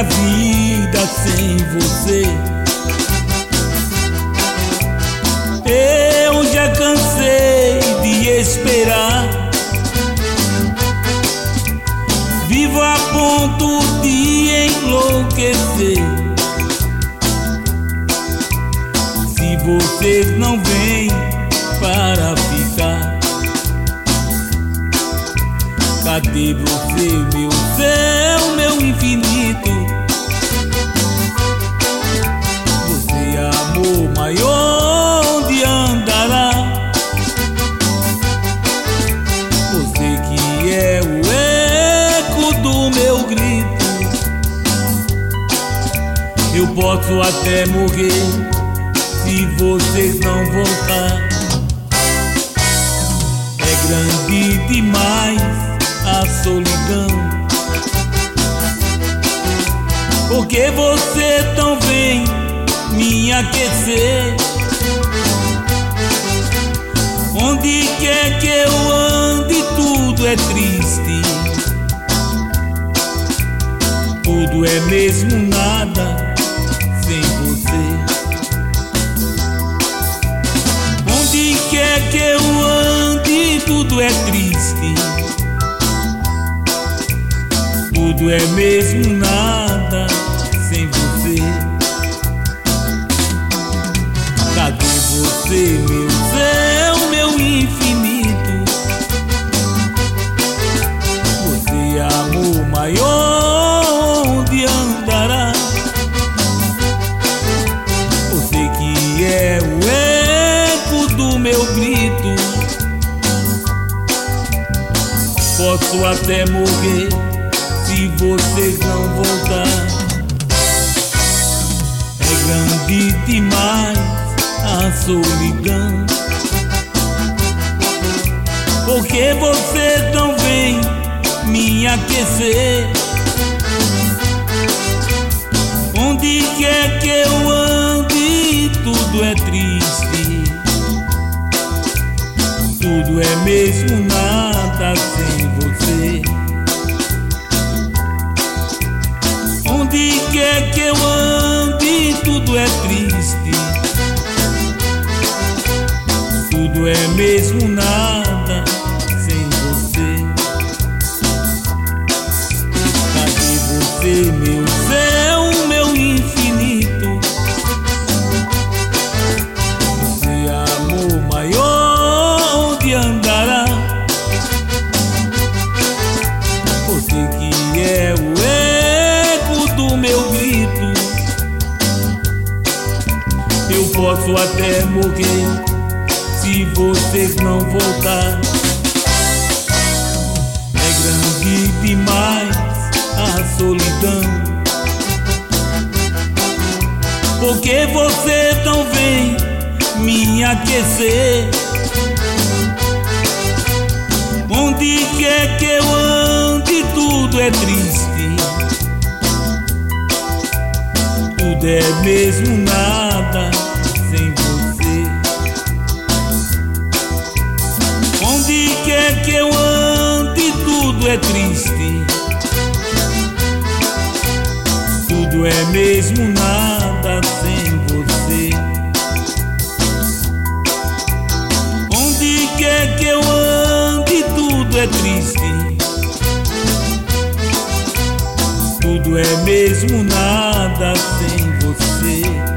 minha vida sem você. Eu já cansei de esperar, vivo a ponto de enlouquecer. Se vocês não vêm para ficar, cadê você, meu céu, meu infinito? Você, amor maior, onde andará? Você que é o eco do meu grito. Eu posso até morrer se vocês não voltar. É grande demais a solidão, porque você não vem me aquecer. Onde quer que eu ande, tudo é triste, tudo é mesmo nada sem você. Onde quer que eu ande, tudo é triste, tudo é mesmo nada sem você. Cadê você, meu céu, meu infinito? Você, amor maior, onde andará? Você que é o eco do meu grito. Posso até morrer se vocês não voltar. É grande demais a solidão, porque você não vem me aquecer. Onde quer que eu ande, tudo é triste, tudo é mesmo nada sem você. Onde quer que eu ande, tudo é triste, tudo é mesmo nada sem você. Cadê você, meu céu, meu infinito? Você, amor maior, onde andará? Você que é o eco do meu grito. Eu posso até morrer se vocês não voltar. É grande demais a solidão, porque você não vem me aquecer. Onde quer que eu ande, tudo é triste, tudo é mesmo nada sem você. Onde quer que eu ande, tudo é triste, tudo é mesmo nada sem você. Onde quer que eu ande, tudo é triste, tudo é mesmo nada sem você.